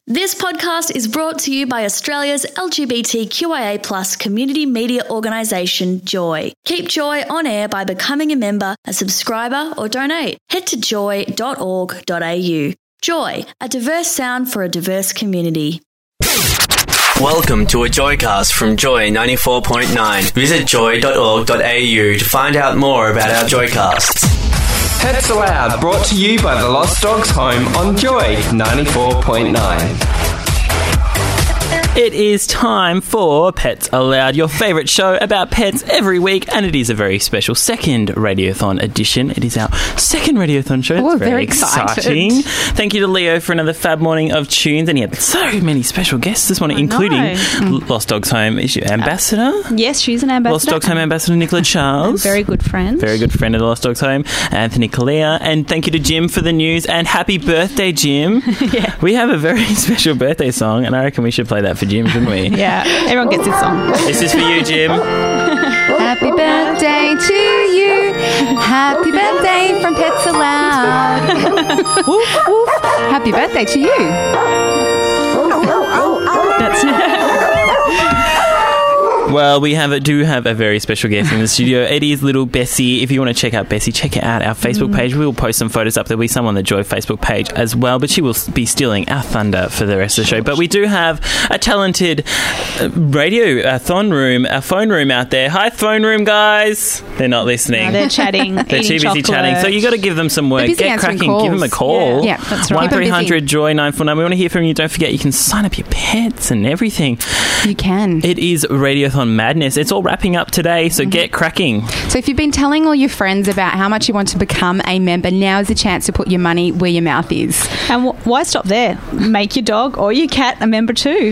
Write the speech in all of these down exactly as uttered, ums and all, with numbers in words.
This podcast is brought to you by Australia's L G B T Q I A plus community media organisation, Joy. Keep Joy on air by becoming a member, a subscriber or donate. Head to joy dot org dot a u. Joy, a diverse sound for a diverse community. Welcome to a Joycast from Joy ninety-four point nine. Visit joy dot org dot a u to find out more about our Joycasts. Pets Allowed, brought to you by the Lost Dogs Home on Joy ninety-four point nine. It is time for Pets Allowed, your favourite show about pets every week, and it is a very special second Radiothon edition. It is our second Radiothon show. Oh, it's very, very exciting. excited. Thank you to Leo for another fab morning of tunes, and he had so many special guests this morning, I including know. Lost Dogs Home is your ambassador. Yes, she's an ambassador. Lost Dogs Home ambassador Nicola Charles. Very good friend. Very good friend of the Lost Dogs Home, Anthony Kalia. And thank you to Jim for the news, and happy birthday, Jim. Yeah. We have a very special birthday song, and I reckon we should play that for Jim, shouldn't we? Yeah, everyone gets this song. This is for you, Jim. Happy birthday to you. Happy birthday from Pets Allowed. Woof, woof. Happy birthday to you. That's it. Well, we have a, do have a very special guest in the studio. It is little Bessie. If you want to check out Bessie, check out our Facebook page. We will post some photos up. There'll be some on the Joy Facebook page as well, but she will be stealing our thunder for the rest of the show. But we do have a talented uh, radio, a thon room, a phone room out there. Hi, phone room, guys. They're not listening. No, they're chatting. They're too busy chatting. So you got to give them some work. They're busy Get answering cracking. calls. Give them a call. Yeah, that's right. one Keep 'em three hundred busy. joy nine four nine. We want to hear from you. Don't forget, you can sign up your pets and everything. You can. It is Radiothon madness. It's all wrapping up today, so get cracking. So if you've been telling all your friends about how much you want to become a member, now is the chance to put your money where your mouth is. And wh- why stop there? Make your dog or your cat a member too.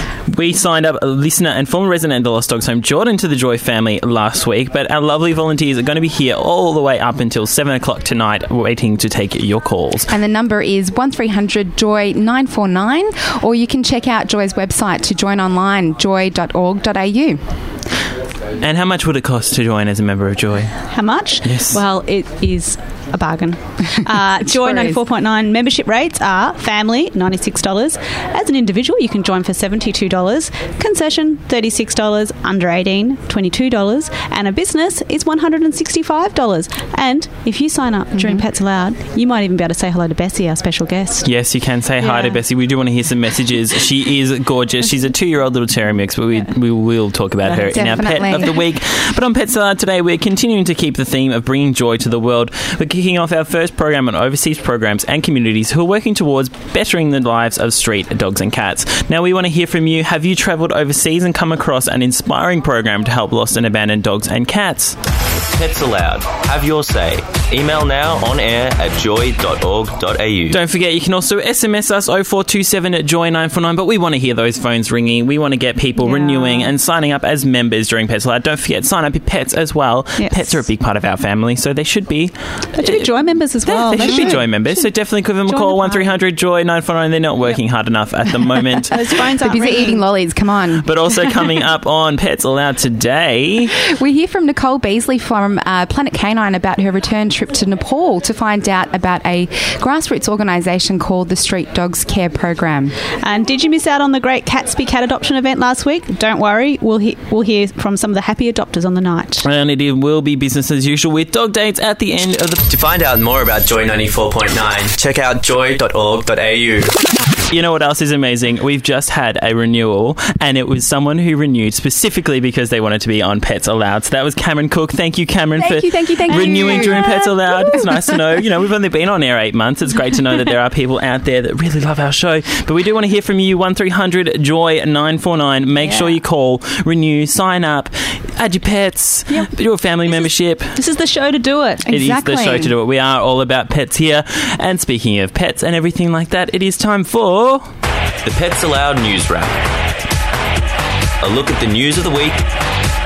We signed up a listener and former resident of the Lost Dogs Home, Jordan, to the Joy family last week, but our lovely volunteers are going to be here all the way up until seven o'clock tonight, waiting to take your calls. And the number is one three hundred joy nine four nine, or you can check out Joy's website to join online, joy dot org dot a u. And how much would it cost to join as a member of Joy? How much? Yes. Well, it is a bargain. Uh, Joy Sure ninety-four point nine membership rates are family, ninety-six dollars. As an individual, you can join for seventy-two dollars. Concession, thirty-six dollars. Under eighteen, twenty-two dollars. And a business is one hundred sixty-five dollars. And if you sign up during Pets Allowed, you might even be able to say hello to Bessie, our special guest. Yes, you can say hi Yeah. to Bessie. We do want to hear some messages. She is gorgeous. She's a two-year-old little terrier mix, but we, we will talk about her in our Definitely. Pet of the Week. But on Pets Allowed today, we're continuing to keep the theme of bringing joy to the world. We're kicking off our first program on overseas programs and communities who are working towards bettering the lives of street dogs and cats. Now, we want to hear from you. Have you travelled overseas and come across an inspiring program to help lost and abandoned dogs and cats? Pets Allowed. Have your say. Email now on air at joy dot org dot a u. Don't forget, you can also S M S us oh four two seven at joy nine four nine, but we want to hear those phones ringing. We want to get people Yeah. renewing and signing up as members during Pets Allowed. Don't forget, sign up your pets as well. Yes. Pets are a big part of our family, so they should be... They should be Joy members as well. They, should be Joy members, so definitely give them a Join call, the one three hundred joy nine four nine. They're not working hard enough at the moment. Those phones They're aren't busy ringing. eating lollies. Come on. But also coming up on Pets Allowed today... We hear from Nicole Beasley from uh, Planet Canine about her return trip to Nepal to find out about a grassroots organisation called the Street Dogs Care Program. And did you miss out on the great Catsby cat adoption event last week? Don't worry, we'll, he- we'll hear from some of the happy adopters on the night. And it will be business as usual with dog dates at the end of the... To find out more about Joy ninety-four point nine, check out joy dot org dot a u. You know what else is amazing? We've just had a renewal, and it was someone who renewed specifically because they wanted to be on Pets Allowed. So that was Cameron Cook. Thank you, Cameron, Thank for you, thank you, thank you. renewing during Pets Allowed. It's nice to know. You know, we've only been on air eight months. It's great to know that there are people out there that really love our show. But we do want to hear from you. one three hundred joy nine four nine. Make Yeah. sure you call, renew, sign up, add your pets, Yep. do a family membership. This is the show to do it. It is Exactly. the show to do it. We are all about pets here. And speaking of pets and everything like that, it is time for... The Pets Allowed News Wrap. A look at the news of the week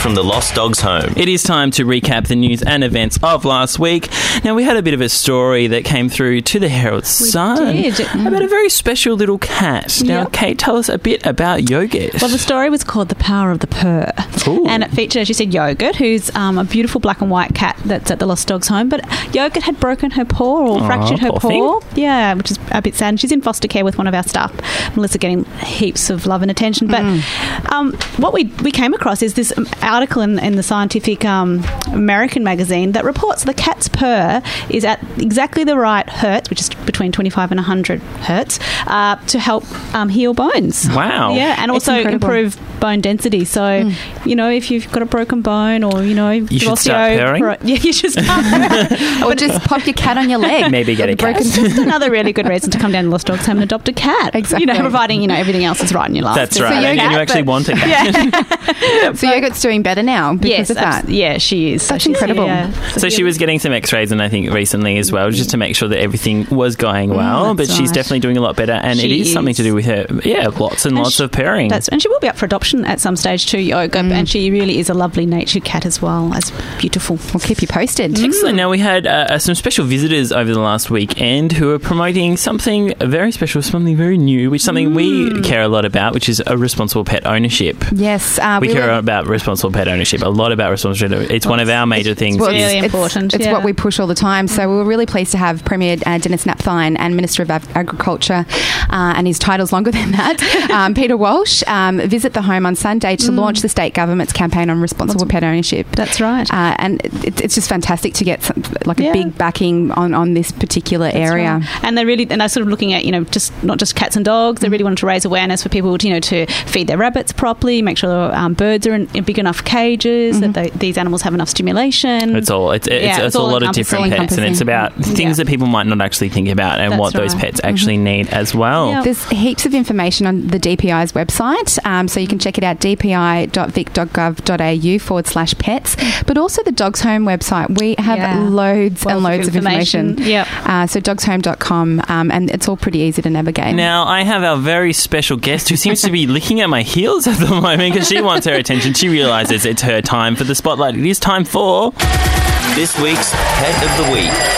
from the Lost Dogs Home. It is time to recap the news and events of last week. Now, we had a bit of a story that came through to the Herald Sun did. about a very special little cat. Now, Yep. Kate, tell us a bit about Yogurt. Well, the story was called The Power of the Purr. Ooh. And it featured, as you said, Yogurt, who's um, a beautiful black and white cat that's at the Lost Dogs Home. But Yogurt had broken her paw or Aw, fractured her poor paw. thing. Yeah, which is a bit sad. And she's in foster care with one of our staff, Melissa, getting heaps of love and attention. But um, what we, we came across is this article in, in the Scientific um, American magazine that reports the cat's purr is at exactly the right hertz, which is between twenty-five and one hundred hertz, uh, to help um, heal bones. Wow. Yeah, and It's also incredible. improve bone density. So, you know, if you've got a broken bone or, you know, You should start purring? yeah, you should start purring. Or just pop your cat on your leg. Maybe get a cat. Broken- Just another really good reason to come down to Lost Dogs Home and adopt a cat. Exactly. You know, providing, you know, everything else is right in your life. That's So right. you're a And cat, you actually but- want a cat. So Yogurt's doing better now because Yes, of that. abs- yeah, she is. So That's she's- incredible. yeah. So she was getting some x-rays, and I think recently as well, just to make sure that everything was going well. but that's she's right. definitely doing a lot better, and She it is, something is. to do with her. Yeah, lots and, And lots she- of purring. That's, and she will be up for adoption at some stage too, Yoga, and she really is a lovely natured cat as well. As beautiful. We'll keep you posted. Excellent. Now, we had uh, some special visitors over the last weekend who are promoting something very special, something very new, which is something we care a lot about, which is a responsible pet ownership. Yes. Uh, We care were- about responsible pet ownership, a lot about responsible pet. It's one of our major things. Well, is- really it's, important, It's yeah. what we push all the time. So we were really pleased to have Premier uh, Dennis Napthine and Minister of Ag- Agriculture, uh, and his title's longer than that, um, Peter Walsh, um, visit the home on Sunday to launch the state government's campaign on responsible pet ownership. That's right. Uh, and it, it's just fantastic to get some, like Yeah. a big backing on, on this particular That's area. right. And they're really, and they're sort of looking at, you know, just not just cats and dogs. They really wanted to raise awareness for people, to, you know, to feed their rabbits properly, make sure um, birds are in, in big enough cages, that they, these animals have enough stimulation. It's all it's, it's, Yeah, it's it's a all lot of encompassing. different pets, and it's about things Yeah. that people might not actually think about and That's what those right. pets actually need as well. Yeah. There's heaps of information on the D P I's website, um, so you can check it out, d p i dot vic dot gov dot a u forward slash pets, but also the Dogs Home website. We have Yeah. loads Wealth and of loads of information. information. Yep. Uh, so dogs home dot com, um, and it's all pretty easy to navigate. Now, I have our very special guest who seems to be licking at my heels at the moment because she wants her attention. She realises it's her time for the spotlight. It is time for This week's Pet of the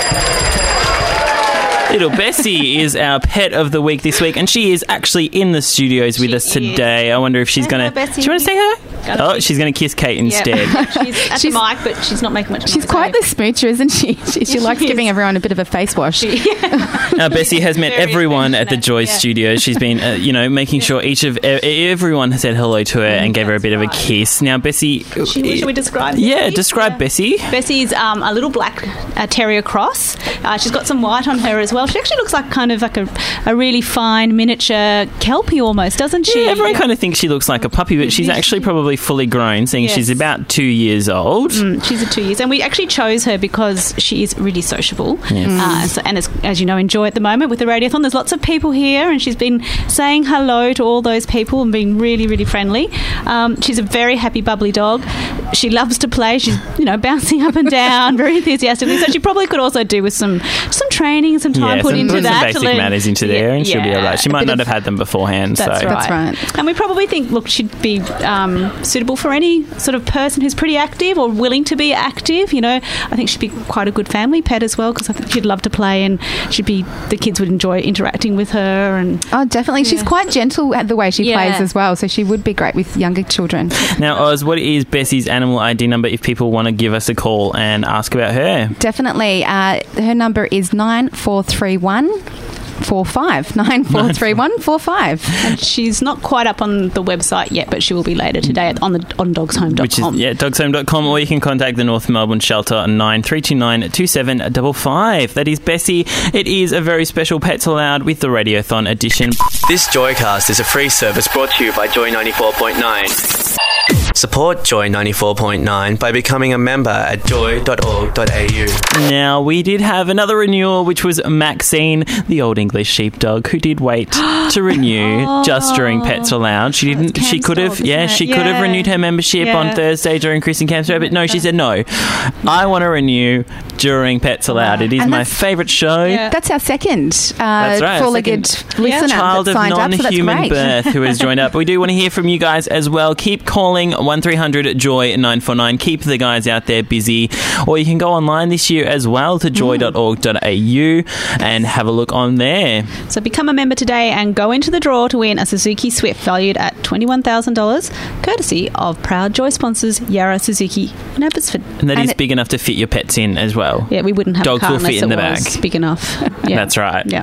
Week. Little Bessie is our pet of the week this week, and she is actually in the studios with She us today. I wonder if she's Hello, going to... Bessie. Do you want to say hi? Gotta Oh, be- she's going to kiss Kate instead. She's at She's- the mic, but she's not making much noise. She's quite the smoocher, isn't she? She, she Yes, likes she is. giving everyone a bit of a face wash. Now, Bessie has met Very everyone at the affectionate, Joy yeah. Studios. She's been, uh, you know, making sure each of e- everyone has said hello to her and gave her a bit of a kiss. Now, Bessie... Should we, should we describe Yeah, Bessie? describe Yeah. Bessie. Bessie's um, a little black uh, terrier cross. Uh, she's got some white on her as well. She actually looks like kind of like a, a really fine miniature kelpie almost, doesn't she? Yeah, everyone kind of thinks she looks like a puppy, but she's actually probably fully grown, seeing Yes. she's about two years old. Mm, she's a two years, and we actually chose her because she is really sociable. Yes. Uh, so, and as, as you know, enjoy at the moment with the Radiothon. There's lots of people here, and she's been saying hello to all those people and being really, really friendly. Um, she's a very happy, bubbly dog. She loves to play. She's, you know, bouncing up and down, very enthusiastically. So she probably could also do with some some training, some time Yeah, put some, into put that. some to basic learn- matters into Yeah, there, and she'll be yeah. all right. She A might bit not of- have had them beforehand. That's so. right. That's right. And we probably think, look, she'd be um, suitable for any sort of person who's pretty active or willing to be active. You know, I think she'd be quite a good family pet as well, because I think she'd love to play, and she'd be the kids would enjoy interacting with her. And Oh, definitely. She's Yeah. quite gentle at the way she Yeah. plays as well, so she would be great with younger children. Now, Oz, what is Bessie's animal I D number if people want to give us a call and ask about her? Definitely. Uh, her number is nine four three one four five. nine four three one four five. and she's not quite up on the website yet, but she will be later today at, on the on dogs home dot com. Which is, yeah, dogs home dot com, or you can contact the North Melbourne Shelter on nine three two nine two seven five five. That is Bessie. It is a very special Pets Allowed with the Radiothon edition. This Joycast is a free service brought to you by Joy ninety-four point nine. Support Joy ninety-four point nine by becoming a member at joy dot org dot a u. Now, we did have another renewal, which was Maxine, the Old English sheepdog, who did wait to renew just during Pets Allowed. She didn't. Cam's She could have. dog, Yeah, isn't it? she could have Yeah. renewed her membership Yeah. on Thursday during Chris and Cam's Show, but no, she said no. I want to renew during Pets Allowed. It is And my that's- favourite show. Yeah. That's our second uh, That's right, four-legged second listener Child that of signed up, so that's non-human great. birth who has joined up. We do want to hear from you guys as well. Keep calling one three hundred joy nine four nine. Keep the guys out there busy. Or you can go online this year as well to joy dot org dot a u and have a look on there. So become a member today and go into the draw to win a Suzuki Swift valued at twenty-one thousand dollars, courtesy of proud Joy sponsors Yarra Suzuki in Abbotsford. And that and is big enough to fit your pets in as well. Yeah, we wouldn't have Dogs a car will unless fit in it the was back. big enough. Yeah. That's right. Yeah.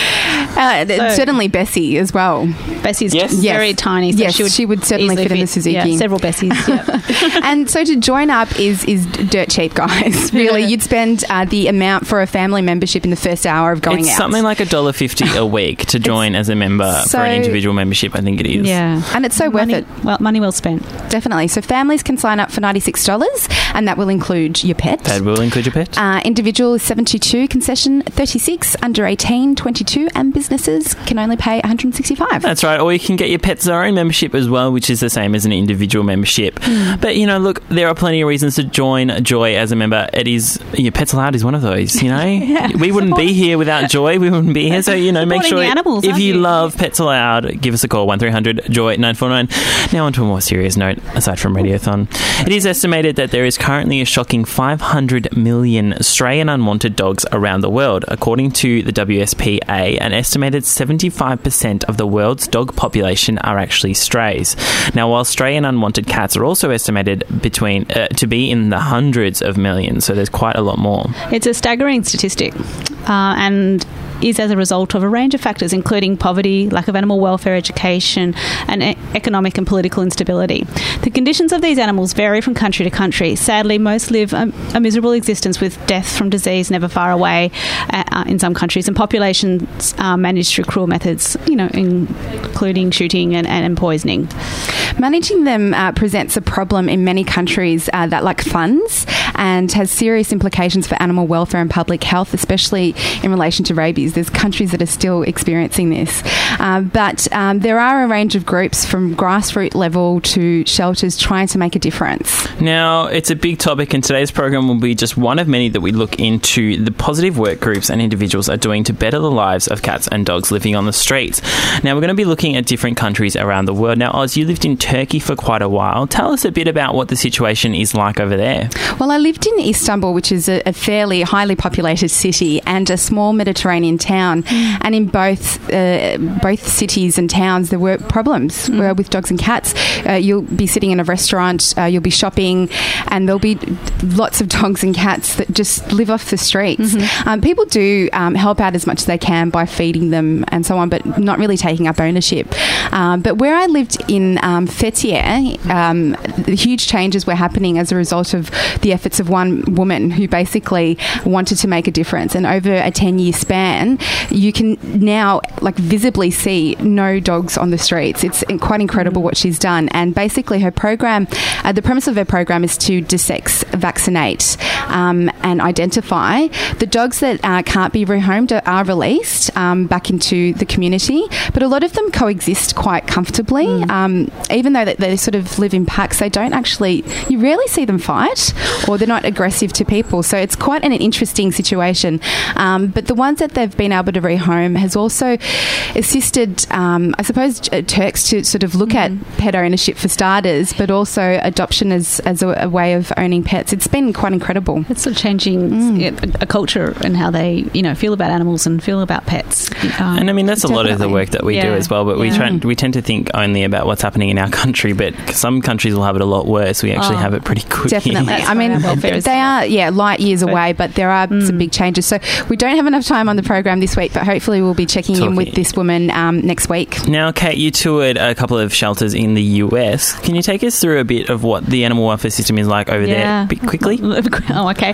Uh, th- So- certainly Bessie as well. Bessie's Yes. very Yes. tiny, so Yes, she would, she would certainly easily fit in the Suzuki. Yeah, several Bessies. Yeah. And so to join up is is dirt cheap, guys. Really, you'd spend uh, the amount for a family membership in the first hour of going It's out. something like one dollar fifty a week to join as a member so- for an individual membership, I think it is. Yeah. And it's so worth money, it. Well, money well spent. Definitely. So families can sign up for ninety-six dollars, and that will include your pet. That will include your pet. Uh, individual is seventy-two, concession thirty-six, under eighteen twenty-two, and businesses can only pay one hundred sixty-five. That's right. Or you can get your Pets Are Own membership as well, which is the same as an individual membership. Mm. But, you know, look, there are plenty of reasons to join Joy as a member. It is, your Pets Allowed is one of those, you know? Yeah. We wouldn't be here without Joy. We wouldn't be here. So, you know, make Supporting sure the animals, if aren't you you? love Pets Allowed, give us a call, one three hundred joy nine four nine. Now on to a more serious note, aside from Radiothon. It is estimated that there is currently a shocking five hundred million stray and unwanted dogs around the world. According to the W S P A, an estimated seventy-five percent of the world's dog population are actually strays. Now, while stray and unwanted cats are also estimated between uh, to be in the hundreds of millions, so there's quite a lot more. It's a staggering statistic, uh, and is as a result of a range of factors, including poverty, lack of animal welfare education, and e- economic and political instability. The conditions of these animals vary from country to country. Sadly, most live a, a miserable existence with death from disease never far away uh, uh, in some countries, and populations are managed through cruel methods, you know, including shooting and, and poisoning. Managing them uh, presents a problem in many countries uh, that lack funds and has serious implications for animal welfare and public health, especially in relation to rabies. There's countries that are still experiencing this. Uh, but um, there are a range of groups from grassroots level to shelters trying to make a difference. Now, it's a big topic, and today's program will be just one of many that we look into the positive work groups and individuals are doing to better the lives of cats and dogs living on the streets. Now, we're going to be looking at different countries around the world. Now, Oz, you lived in Turkey for quite a while. Tell us a bit about what the situation is like over there. Well, I lived in Istanbul, which is a, a fairly highly populated city and a small Mediterranean town. Mm. And in both uh, both cities and towns, there were problems mm. uh, with dogs and cats. Uh, you'll be sitting in a restaurant, uh, you'll be shopping, and there'll be lots of dogs and cats that just live off the streets. Mm-hmm. Um, people do um, help out as much as they can by feeding them and so on, but not really taking up ownership. Um, but where I lived in um, Fethiye, um, the huge changes were happening as a result of the efforts of one woman who basically wanted to make a difference. And over a ten-year span, you can now like visibly see no dogs on the streets. It's quite incredible what she's done. And basically her program, uh, the premise of her program is to desex, vaccinate um, and identify the dogs that uh, can't be rehomed are, are released um, back into the community. But a lot of them coexist quite comfortably. Mm. Um, even though they, they sort of live in packs, they don't actually, you rarely see them fight, or they're not aggressive to people. So it's quite an interesting situation. Um, but the ones that they've been able to rehome has also assisted, um, I suppose, Turks to sort of look mm-hmm. at pet ownership for starters, but also adoption as, as a, a way of owning pets. It's been quite incredible. It's sort of changing mm. a, a culture and how they, you know, feel about animals and feel about pets. Um, and I mean, that's a definitely. lot of the work that we yeah. do as well, but we yeah. try, we tend to think only about what's happening in our country, but some countries will have it a lot worse. We actually oh, have it pretty good. Definitely. That's I mean, they they are, yeah, light years away, but there are mm. some big changes. So we don't have enough time on the program this week, but hopefully we'll be checking Talking. in with this woman um, next week. Now, Kate, you toured a couple of shelters in the U S. Can you take us through a bit of what the animal welfare system is like over yeah. there, a bit quickly? Oh, okay.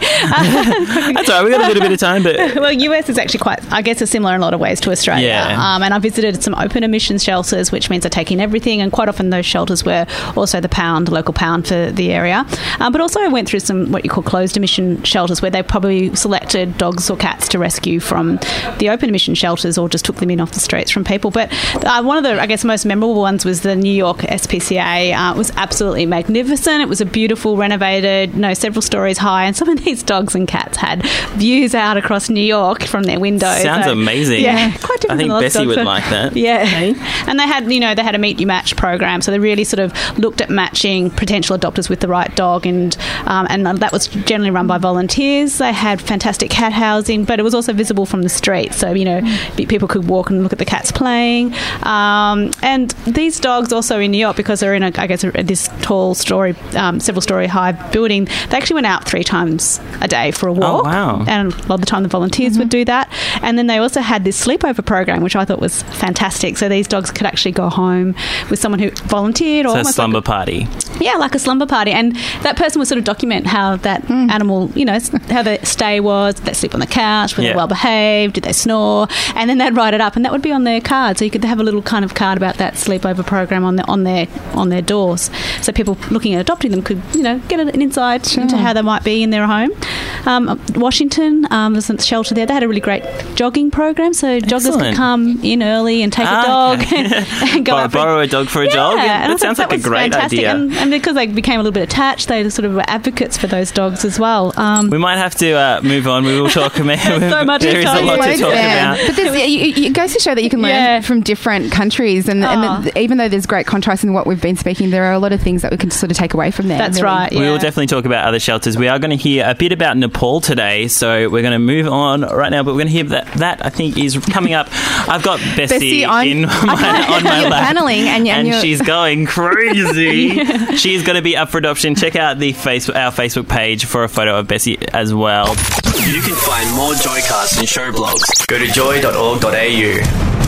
That's all right. We've got a little bit of time, but well, U S is actually quite, I guess, is similar in a lot of ways to Australia. Yeah. Um, and I visited some open admissions shelters, which means I take in everything, and quite often those shelters were also the pound, local pound for the area. Um, but also I went through some what you call closed emission shelters, where they probably selected dogs or cats to rescue from the open emission shelters or just took them in off the streets from people. But uh, one of the, I guess, most memorable ones was the New York S P C A. Uh, it was absolutely magnificent. It was a beautiful, renovated, you know, several stories high, and some of these dogs and cats had views out across New York from their windows. Sounds so, amazing. Yeah, quite different. I think than Bessie dogs, would so, like that. Yeah, Hey? and they had, you know, they had a meet you match program, so they really sort of looked at matching potential adopters with the right dog, and um, and that was generally run by volunteers. They had fantastic cat housing, but it was also visible from the street, so you know mm. people could walk and look at the cats playing. Um, and these dogs also in New York, because they're in a, I guess, a, this tall story, um, several story high building, they actually went out three times a day for a walk. Oh, wow. And a lot of the time the volunteers mm-hmm. would do that. And then they also had this sleepover program, which I thought was fantastic. So these dogs could actually go home with someone who volunteered. Or So a almost slumber like a, party. Yeah, like a slumber party. And that person would sort of document how that mm. animal, you know, how the stay was. Did they sleep on the couch? Were yeah. they well behaved? Did they snore? And then they'd write it up, and that would be on their card. So you could have a little kind of card about that sleepover program on, the, on, their, on their doors. So people looking at adopting them could, you know, get an insight sure. into how they might be in their home. Um, Washington, um, there's a shelter there. They had a really great jogging program, so joggers Excellent. could come in early and take ah, a dog okay. and go Borrow, out borrow a dog for a yeah, jog. And That sounds that like a was great fantastic. idea. And, and because they became a little bit attached, they sort of were advocates for those dogs as well. Um, we might have to uh, move on. We will talk about so much There is a lot to talk yeah. about. But there's- it, it goes to show that you can learn Yeah. from different countries, and, Oh. and the, even though there's great contrast in what we've been speaking, there are a lot of things that we can sort of take away from there. That's really. right. Yeah. We will definitely talk about other shelters. We are going to hear a bit about Nepal today, so we're going to move on right now, but we're going to hear that, that I think, is coming up. I've got Bessie, Bessie, I'm- in my, on my you're lap. paneling and, and you're- she's going crazy. yeah. She's going to be up for adoption. Check out the face, our Facebook page for a photo of Bessie as well. You can find more Joycasts and show blogs. Go to joy dot org dot a u.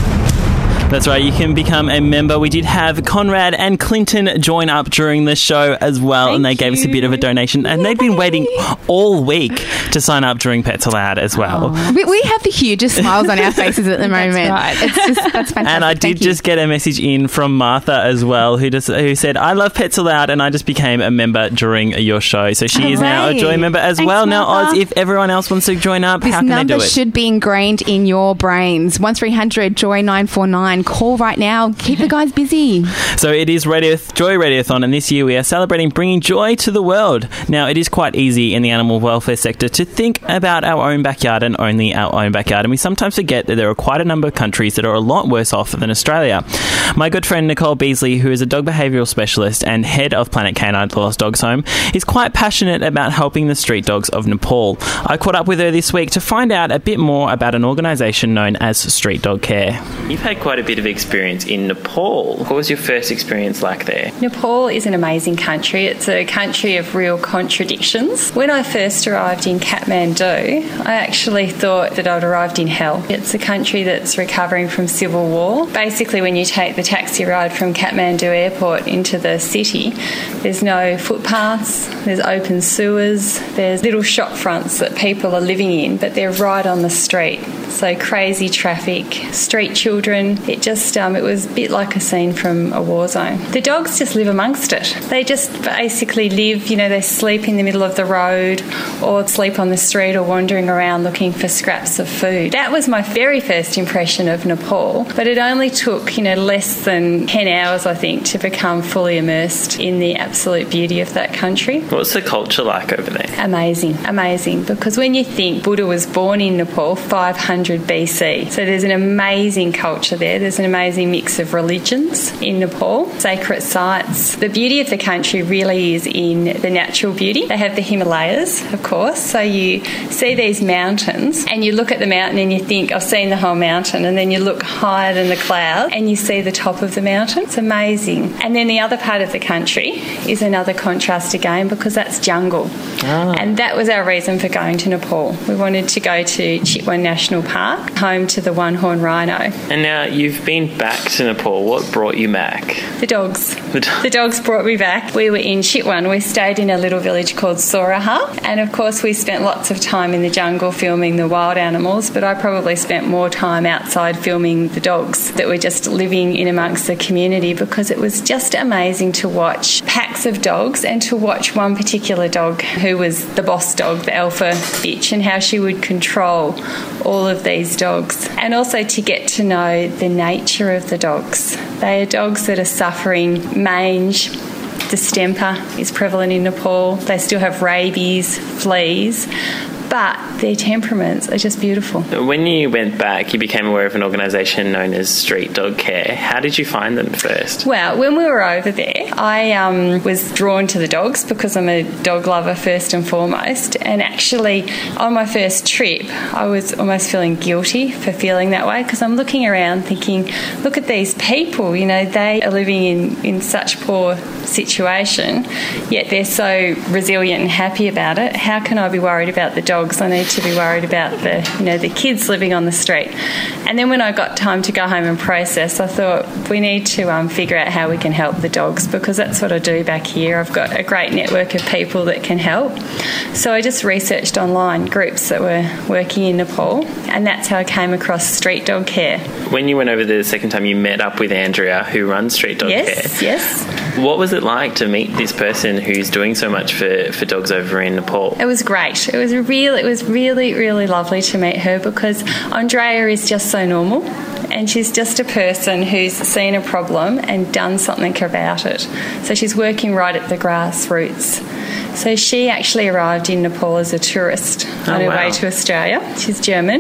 That's right, you can become a member. We did have Conrad and Clinton join up during the show as well, Thank and they gave you. us a bit of a donation. And Yay. They've been waiting all week to sign up during Pets Allowed as well. We, we have the hugest smiles on our faces at the moment. That's right. It's just, that's fantastic. And I did Thank you. just get a message in from Martha as well, who just who said, I love Pets Allowed, and I just became a member during your show. So she is now a Hooray. Joy member as Thanks, well. Now, Martha. Oz, if everyone else wants to join up, This how can they number do it? should be ingrained in your brains. one three hundred joy nine four nine. Call right now. Keep the guys busy. So it is Radio Joy Radiothon, and this year we are celebrating bringing joy to the world. Now, it is quite easy in the animal welfare sector to think about our own backyard and only our own backyard, and we sometimes forget that there are quite a number of countries that are a lot worse off than Australia. My good friend Nicole Beasley, who is a dog behavioural specialist and head of Planet Canine, the Lost Dogs Home, is quite passionate about helping the street dogs of Nepal. I caught up with her this week to find out a bit more about an organisation known as Street Dog Care. You've had quite a bit of experience in Nepal. What was your first experience like there? Nepal is an amazing country. It's a country of real contradictions. When I first arrived in Kathmandu, I actually thought that I'd arrived in hell. It's a country that's recovering from civil war. Basically, when you take the taxi ride from Kathmandu airport into the city, there's no footpaths, there's open sewers, there's little shop fronts that people are living in, but they're right on the street. So crazy traffic, street children. It just, um, it was a bit like a scene from a war zone. The dogs just live amongst it. They just basically live, you know, they sleep in the middle of the road or sleep on the street or wandering around looking for scraps of food. That was my very first impression of Nepal, but it only took, you know, less than ten hours, I think, to become fully immersed in the absolute beauty of that country. What's the culture like over there? Amazing, amazing, because when you think Buddha was born in Nepal five hundred B C, so there's an amazing culture there. There's an amazing mix of religions in Nepal, sacred sites. The beauty of the country really is in the natural beauty. They have the Himalayas, of course, so you see these mountains and you look at the mountain and you think, I've seen the whole mountain, and then you look higher than the cloud and you see the top of the mountain. It's amazing. And then the other part of the country is another contrast again, because that's jungle. Ah. And that was our reason for going to Nepal. We wanted to go to Chitwan National Park, home to the one-horn rhino. And now you've you've been back to Nepal. What brought you back? The dogs. The, do- the dogs brought me back. We were in Chitwan. We stayed in a little village called Soraha. And of course, we spent lots of time in the jungle filming the wild animals, but I probably spent more time outside filming the dogs that were just living in amongst the community, because it was just amazing to watch packs of dogs and to watch one particular dog who was the boss dog, the alpha bitch, and how she would control all of these dogs. And also to get to know the nature of the dogs. They are dogs that are suffering mange. Distemper is prevalent in Nepal. They still have rabies, fleas, but their temperaments are just beautiful. When you went back, you became aware of an organisation known as Street Dog Care. How did you find them first? Well, when we were over there, I um, was drawn to the dogs because I'm a dog lover first and foremost. And actually, on my first trip, I was almost feeling guilty for feeling that way, because I'm looking around thinking, look at these people, you know, they are living in, in such poor situation, yet they're so resilient and happy about it. How can I be worried about the dogs? I need to be worried about the, you know, the kids living on the street. And then when I got time to go home and process, I thought we need to um, figure out how we can help the dogs, because that's what I do back here. I've got a great network of people that can help. So I just researched online groups that were working in Nepal, and that's how I came across Street Dog Care. When you went over there the second time, you met up with Andrea, who runs Street Dog yes, Care. Yes, yes. What was it like to meet this person who's doing so much for, for dogs over in Nepal? It was great. It was a real, it was really, really lovely to meet her, because Andrea is just so normal, and she's just a person who's seen a problem and done something about it. So she's working right at the grassroots. So she actually arrived in Nepal as a tourist oh, on her wow. way to Australia. She's German,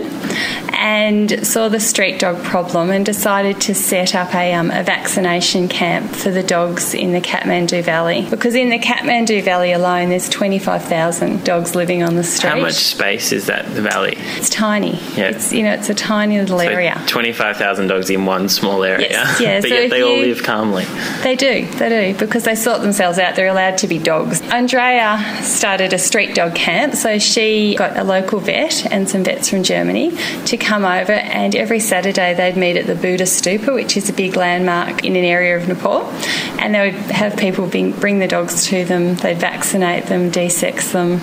and saw the street dog problem and decided to set up a, um, a vaccination camp for the dogs in the Kathmandu Valley. Because in the Kathmandu Valley alone, there's twenty-five thousand dogs living on the street. How much space is that, the valley? It's tiny. Yeah. It's, you know, it's a tiny little so area. twenty-five thousand dogs in one small area. Yes, yeah. But so yet they you, all live calmly. They do, they do, because they sort themselves out. They're allowed to be dogs. Andrea started a street dog camp, so she got a local vet and some vets from Germany to come over, and every Saturday they'd meet at the Buddha Stupa, which is a big landmark in an area of Nepal, and they would have people bring, bring the dogs to them. They'd vaccinate them, de-sex them,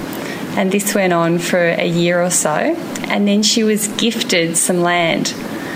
and this went on for a year or so, and then she was gifted some land.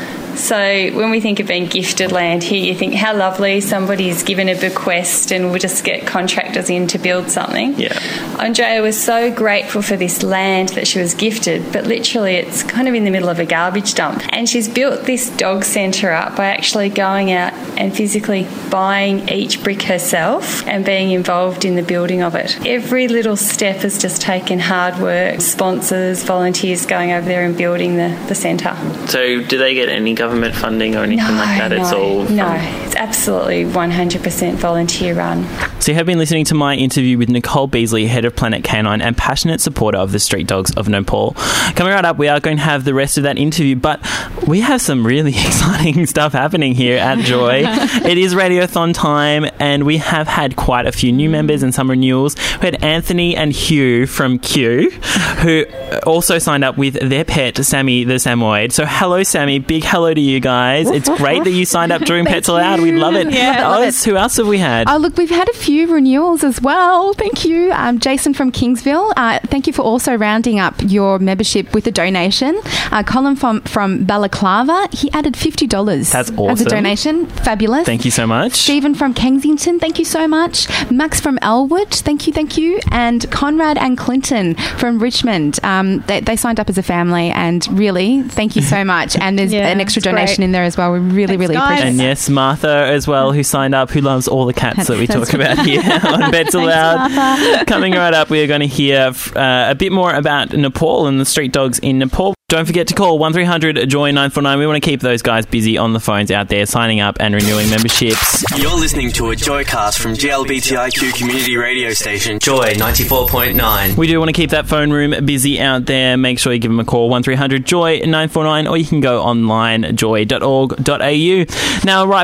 So when we think of being gifted land here, you think how lovely, somebody's given a bequest and we'll just get contractors in to build something. Yeah. Andrea was so grateful for this land that she was gifted, but literally it's kind of in the middle of a garbage dump. And she's built this dog centre up by actually going out and physically buying each brick herself and being involved in the building of it. Every little step has just taken hard work, sponsors, volunteers going over there and building the, the centre. So do they get any government funding or anything no, like that? No, it's all from... no, it's absolutely one hundred percent volunteer run. So you have been listening to my interview with Nicole Beasley, head of Planet Canine and passionate supporter of the Street Dogs of Nepal. Coming right up, we are going to have the rest of that interview, but we have some really exciting stuff happening here at Joy. It is Radiothon time, and we have had quite a few new members and some renewals. We had Anthony and Hugh from Q, who also signed up with their pet, Sammy the Samoyed. So hello, Sammy. Big hello to you guys. It's great that you signed up during Pets Aloud. We love it. Yeah, oh, love it. Who else have we had? Oh, look, we've had a few renewals as well. Thank you. Um, Jason from Kingsville, uh, thank you for also rounding up your membership with a donation. Uh, Colin from, from Balaclava, he added fifty dollars That's awesome. as a donation. Fabulous. Thank you so much. Stephen from Kensington, thank you so much. Max from Elwood, thank you, thank you. And Conrad and Clinton from Richmond, um, they, they signed up as a family, and really, thank you so much. And there's Yeah, an extra it's donation great. in there as well. We really, Thanks, really guys. appreciate And that. yes, Martha as well, who signed up, who loves all the cats that we That's talk about here on Pets Aloud. Coming right up, we are going to hear uh, a bit more about Nepal and the street dogs in Nepal. Don't forget to call one three hundred joy nine four nine. We want to keep those guys busy on the phones out there, signing up and renewing memberships. You're listening to a Joycast from G L B T I Q community radio station, Joy ninety-four point nine. We do want to keep that phone room busy out there. Make sure you give them a call, one three hundred joy nine four nine, or you can go online, joy dot org dot a u. Now, right before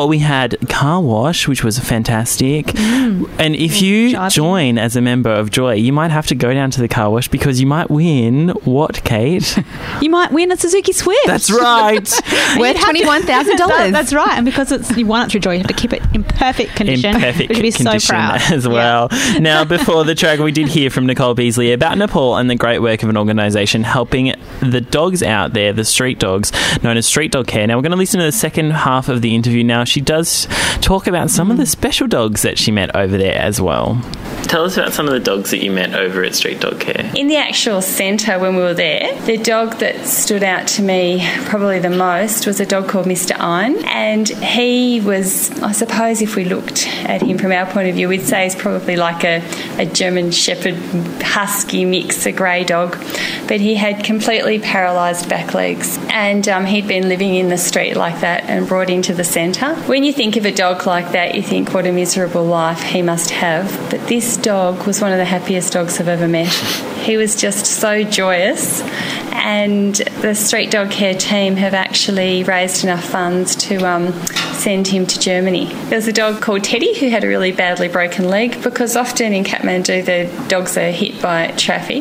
before we had car wash, which was fantastic. Mm. And if you Driving. join as a member of Joy, you might have to go down to the car wash because you might win what, Kate? You might win a Suzuki Swift. That's right. Worth twenty-one thousand That- dollars. That's right. And because it's you won it through Joy, you have to keep it in perfect condition. In perfect We should be condition so proud. as well. Now, before the track, we did hear from Nicole Beasley about Nepal and the great work of an organisation helping the dogs out there, the street dogs, known as Street Dog Care. Now, we're going to listen to the second half of the interview now. She does talk about some of the special dogs that she met over there as well. Tell us about some of the dogs that you met over at Street Dog Care. In the actual centre when we were there, the dog that stood out to me probably the most was a dog called Mister Ein, and he was, I suppose if we looked at him from our point of view, we'd say he's probably like a, a German Shepherd Husky mix, a grey dog, but he had completely paralysed back legs, and um, he'd been living in the street like that and brought into the centre. When you think of a dog like that, you think what a miserable life he must have, but this dog was one of the happiest dogs I've ever met. He was just so joyous, and the Street Dog Care team have actually raised enough funds to um, send him to Germany. There was a dog called Teddy who had a really badly broken leg, because often in Kathmandu the dogs are hit by traffic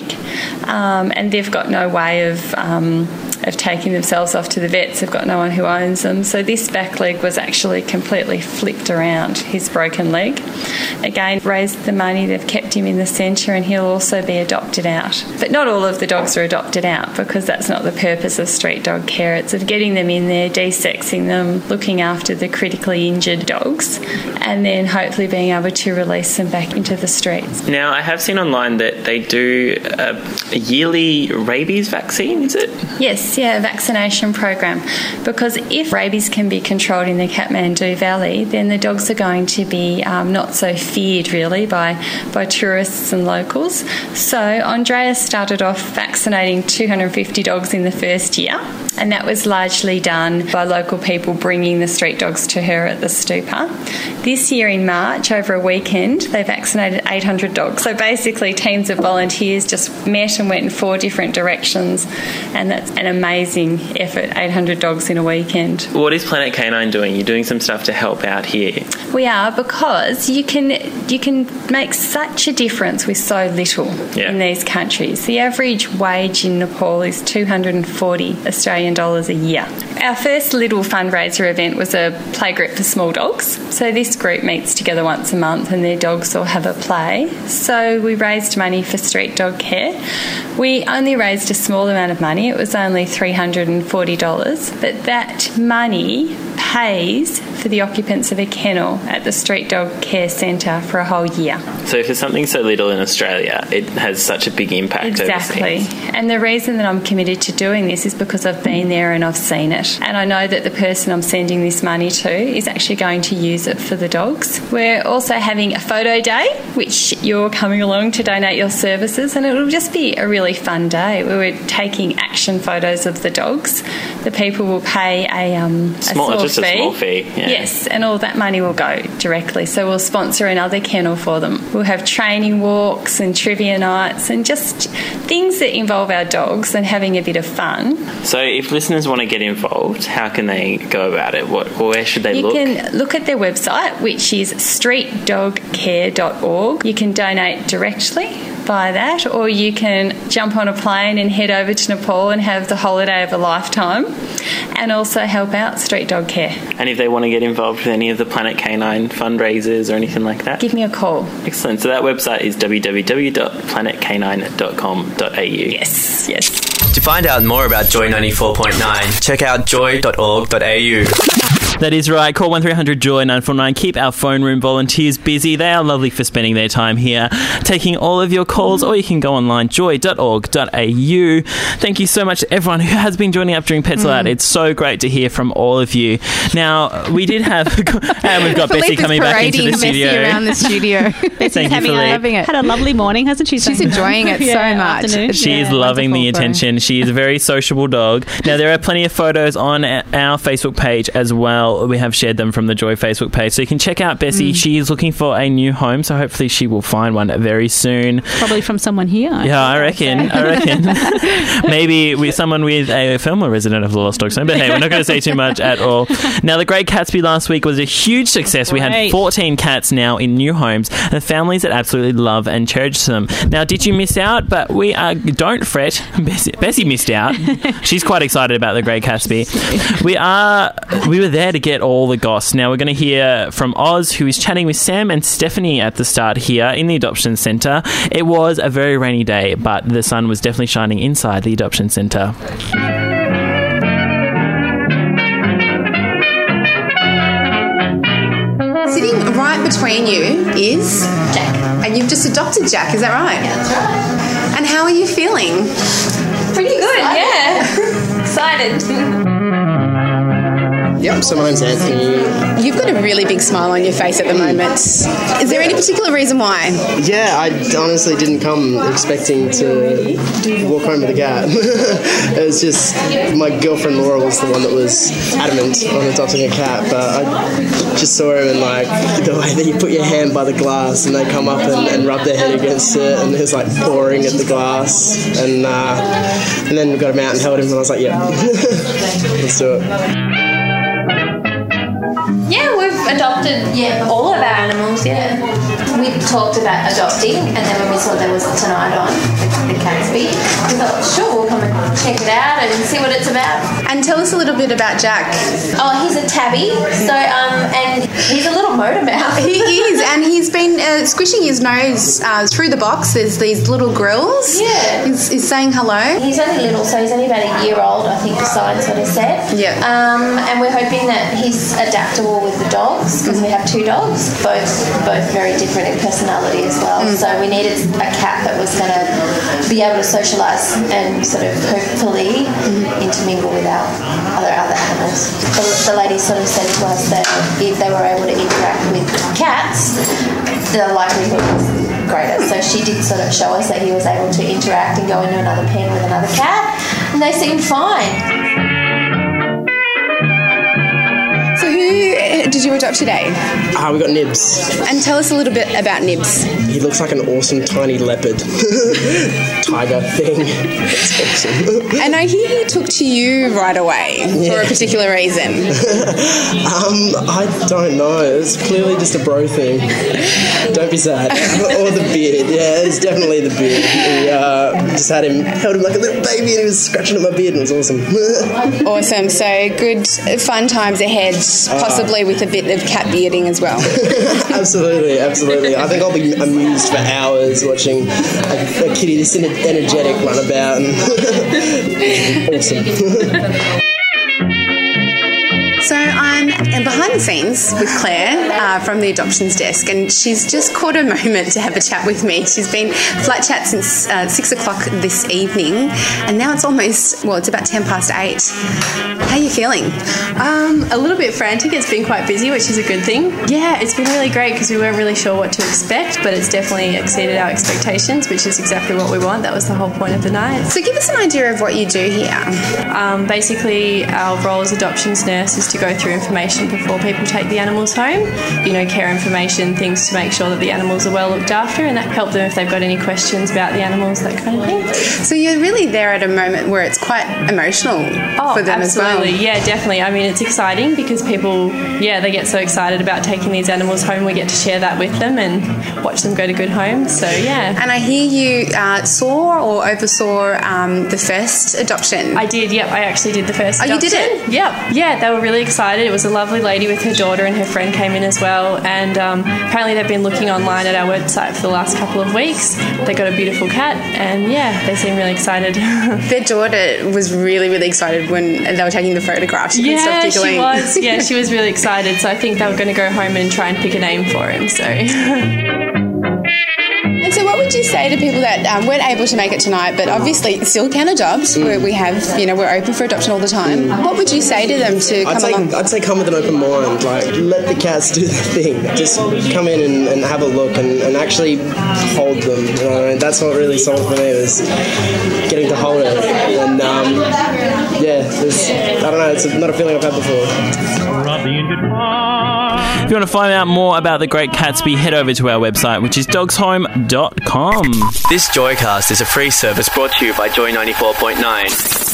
um, and they've got no way of um, of taking themselves off to the vets. They've got no one who owns them. So this back leg was actually completely flipped around, his broken leg. Again, raised the money, they've kept him in the centre, and he'll also be adopted out. But not all of the dogs are adopted out, because that's not the purpose of Street Dog Care. It's of getting them in there, de-sexing them, looking after the critically injured dogs, and then hopefully being able to release them back into the streets. Now, I have seen online that they do a, a yearly rabies vaccine, is it? Yes, yeah, a vaccination program. Because if rabies can be controlled in the Kathmandu Valley, then the dogs are going to be um, not so feared, really, by, by tourists and locals. So Andrea started off vaccinating two hundred fifty dogs in the first year, and that was largely done by local people bringing the street dogs to her at the stupa. This year in March, over a weekend, they vaccinated eight hundred dogs. So basically teams of volunteers just met and went in four different directions, and that's an amazing effort, eight hundred dogs in a weekend. What is Planet Canine doing? You're doing some stuff to help out here. We are, because you can you can make such a difference with so little Yeah. in these countries. The average wage in Nepal is two hundred forty Australian dollars a year. Our first little fundraiser event was a play group for small dogs. So this group meets together once a month and their dogs all have a play. So we raised money for Street Dog Care. We only raised a small amount of money. It was only three hundred forty dollars, but that money pays for the occupants of a kennel at the Street Dog Care Centre for a whole year. So for something so little in Australia, it has such a big impact Exactly. overseas. And the reason that I'm committed to doing this is because I've been there and I've seen it. And I know that the person I'm sending this money to is actually going to use it for the dogs. We're also having a photo day, which you're coming along to donate your services, and it'll just be a really fun day. We're taking action photos of the dogs. The people will pay a, um, a Small, small just fee. a small fee. Yeah. Yes, and all that money will go directly. So we'll sponsor another kennel for them. We'll have training walks and trivia nights and just things that involve our dogs and having a bit of fun. So if listeners want to get involved, how can they go about it? What, where should they You look? can look at their website, which is street dog care dot org. You can donate directly via that, or you can jump on a plane and head over to Nepal and have the holiday of a lifetime, and also help out Street Dog Care. And if they want to get involved with any of the Planet Canine fundraisers or anything like that? Give me a call. Excellent. So that website is w w w dot planet canine dot com dot a u. Yes, yes. To find out more about Joy ninety-four point nine, check out joy dot org dot a u. That is right. Call one three hundred joy nine four nine. Keep our phone room volunteers busy. They are lovely for spending their time here, taking all of your calls, or you can go online, joy dot org dot a u. Thank you so much to everyone who has been joining up during Pets Allowed. Mm. It's so great to hear from all of you. Now, we did have, and we've got Bessie coming back into the studio. Bessie around the studio. Bessie's having a, loving it. had a lovely morning, hasn't she? She's enjoying it yeah, so much. afternoon. She is yeah, loving the wonderful. attention. She is a very sociable dog. Now, there are plenty of photos on our Facebook page as well. well. We have shared them from the Joy Facebook page. So you can check out Bessie. Mm. She is looking for a new home, so hopefully she will find one very soon. Probably from someone here. I yeah, I reckon. I reckon. Maybe with someone with a former resident of the Lost Dogs home. But hey, we're not going to say too much at all. Now, the Great Gatsby last week was a huge success. We had fourteen cats now in new homes, and families that absolutely love and cherish them. Now, did you miss out? But we uh, don't fret. Bessie, Bessie missed out. She's quite excited about the Great Gatsby. We are. We were there to get all the goss. Now, we're going to hear from Oz, who is chatting with Sam and Stephanie at the start here in the Adoption Centre. It was a very rainy day, but the sun was definitely shining inside the Adoption Centre. Sitting right between you is Jack. And you've just adopted Jack, is that right? Yeah, that's right. And how are you feeling? Pretty good, yeah. Excited. Yep, so my name's Anthony. You've got a really big smile on your face at the moment. Is there any particular reason why? Yeah, I honestly didn't come expecting to walk home with a cat. It was just, my girlfriend Laura was the one that was adamant on adopting a cat, but I just saw him and like the way that you put your hand by the glass and they come up and, and rub their head against it and it was like pouring at the glass and uh, and then we got him out and held him and I was like, yeah, let's do it. Yeah, we've adopted yeah all of our animals, yeah. We talked about adopting, and then when we saw there was Tonight on, the, the Gatsby, we thought, sure, we'll come and check it out and see what it's about. And tell us a little bit about Jack. Oh, he's a tabby, so um, and he's a little motor mouth. He is, and he's been uh, squishing his nose uh, through the box. There's these little grills. Yeah. He's, he's saying hello. He's only little, so he's only about a year old, I think, science sort of said. Yeah. Um, and we're hoping that he's adaptable with the dogs, because we have two dogs, both both very different in personality as well. Mm. So we needed a cat that was going to be able to socialise and sort of hopefully mm. intermingle with our other other animals. The, the lady sort of said to us that if they were able to interact with cats, the likelihood was greater. So she did sort of show us that he was able to interact and go into another pen with another cat, and they seemed fine. So who did you adopt today? Ah, uh, we got Nibs. And tell us a little bit about Nibs. He looks like an awesome tiny leopard. Tiger thing. It's awesome. And I hear he took to you right away yeah. for a particular reason. um, I don't know. It's clearly just a bro thing. Don't be sad. Or the beard. Yeah, it's definitely the beard. We uh, just had him, held him like a little baby and he was scratching at my beard and it was awesome. Awesome. So good fun times ahead, possibly uh, with a bit of cat bearding as well. Absolutely, absolutely. I think I'll be amused for hours watching a, a kitty this energetic run about. And awesome. So I'm behind the scenes with Claire uh, from the adoptions desk, and she's just caught a moment to have a chat with me. She's been flat chat since uh, six o'clock this evening, and now it's almost, well, it's about ten past eight. How are you feeling? Um, a little bit frantic. It's been quite busy, which is a good thing. Yeah, it's been really great because we weren't really sure what to expect, but it's definitely exceeded our expectations, which is exactly what we want. That was the whole point of the night. So give us an idea of what you do here. Um, basically, our role as adoptions nurse is to go through information before people take the animals home, you know, care information, things to make sure that the animals are well looked after, and that help them if they've got any questions about the animals, that kind of thing. So you're really there at a moment where it's quite emotional oh, for them absolutely. as well. Yeah, definitely. I mean, it's exciting because people, yeah, they get so excited about taking these animals home. We get to share that with them and watch them go to good homes. So, yeah. And I hear you uh, saw or oversaw um, the first adoption. I did, yep. I actually did the first oh, adoption. Oh, you did it? Yep. Yeah, they were really excited. It was a lovely lady with her daughter and her friend came in as well. And um, apparently they've been looking online at our website for the last couple of weeks. They got a beautiful cat and, yeah, they seem really excited. Their daughter was really, really excited when they were taking the photographs. She yeah, couldn't stop giggling. she was. Yeah, she was really excited. So I think they were going to go home and try and pick a name for him. So... And so what would you say to people that um, weren't able to make it tonight but obviously still can adopt? Mm. We have, you know, we're open for adoption all the time. Mm. What would you say to them to come I'd say, along? I'd say come with an open mind. Like, let the cats do their thing. Just come in and, and have a look and, and actually hold them. You know, and that's what really sold for me was getting to hold it. And, um, yeah, It's, I don't know, it's not a feeling I've had before. If you want to find out more about the Great Catsby, head over to our website, which is dogs home dot com. This Joycast is a free service brought to you by Joy ninety-four point nine.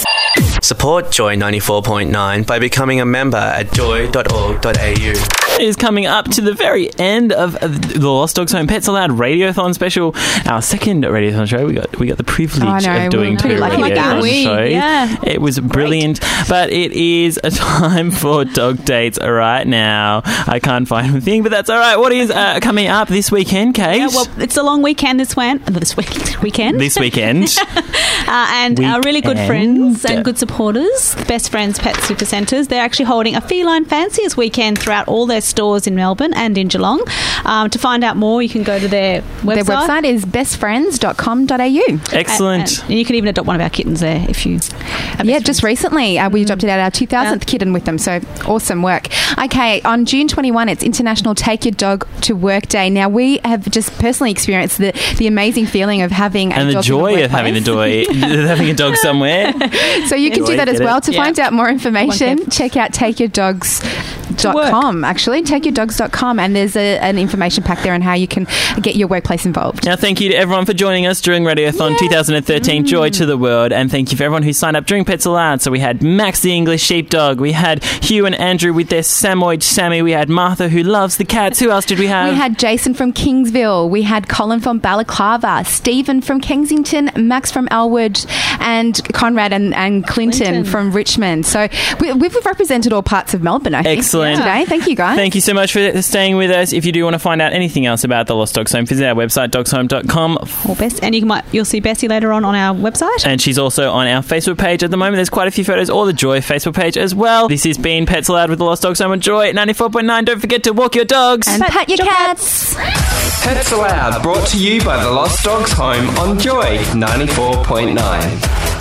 Support Joy ninety-four point nine by becoming a member at joy dot org dot a u. It is coming up to the very end of the Lost Dogs Home Pets Allowed Radiothon special, our second Radiothon show. We got we got the privilege oh, no, of doing two Radiothon shows. Yeah. It was brilliant, Great. But it is a time for dog dates right now. I can't find a thing, but that's all right. What is uh, coming up this weekend, Kate? Yeah, well, it's a long weekend this one, this week, weekend. This weekend. uh, and weekend. Our really good friends and good supporters, Best Friends Pet Supercenters, they're actually holding a feline fanciers weekend throughout all their stores in Melbourne and in Geelong. Um, to find out more, you can go to their website. Their website is best friends dot com dot a u. Excellent. And, and you can even adopt one of our kittens there if you... Yeah, just recently uh, we adopted out our two thousandth yeah. kitten with them, so awesome work. Okay, on June twenty-first, it's International Take Your Dog to Work Day. Now, we have just personally experienced the, the amazing feeling of having a and dog the joy the of having a dog, having a dog somewhere. So you can Joy, do that as well. it. To Yeah. find out more information, check out take your dogs dot com. Actually, take your dogs dot com, and there's a, an information pack there on how you can get your workplace involved. Now, thank you to everyone for joining us during Radiothon twenty thirteen, mm. Joy to the World, and thank you for everyone who signed up during Pets Allowed. So we had Max the English Sheepdog, we had Hugh and Andrew with their Samoyed Sammy, we had Martha who loves the cats. Who else did we have? We had Jason from Kingsville, we had Colin from Balaclava, Stephen from Kensington, Max from Elwood, and Conrad and, and Clinton, Clinton from Richmond. So we, we've represented all parts of Melbourne, I think. Excellent. Today. Thank you, guys. Thank you so much for staying with us. If you do want to find out anything else about the Lost Dogs Home, visit our website, dogs home dot com. Or Bess, and you might, you'll see Bessie later on on our website. And she's also on our Facebook page at the moment. There's quite a few photos, or the Joy Facebook page as well. This has been Pets Allowed with the Lost Dogs Home on Joy ninety-four point nine. Don't forget to walk your dogs. And pat, pat your cats. cats. Pets Allowed, brought to you by the Lost Dogs Home on Joy ninety-four point nine.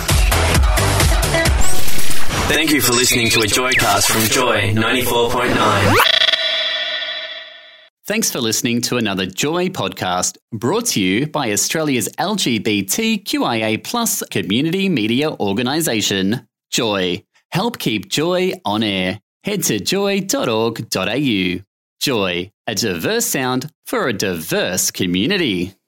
Thank you for listening to a Joycast from Joy ninety-four point nine. Thanks for listening to another Joy podcast brought to you by Australia's L G B T Q I A plus community media organisation, Joy. Help keep Joy on air. Head to joy dot org dot a u. Joy, a diverse sound for a diverse community.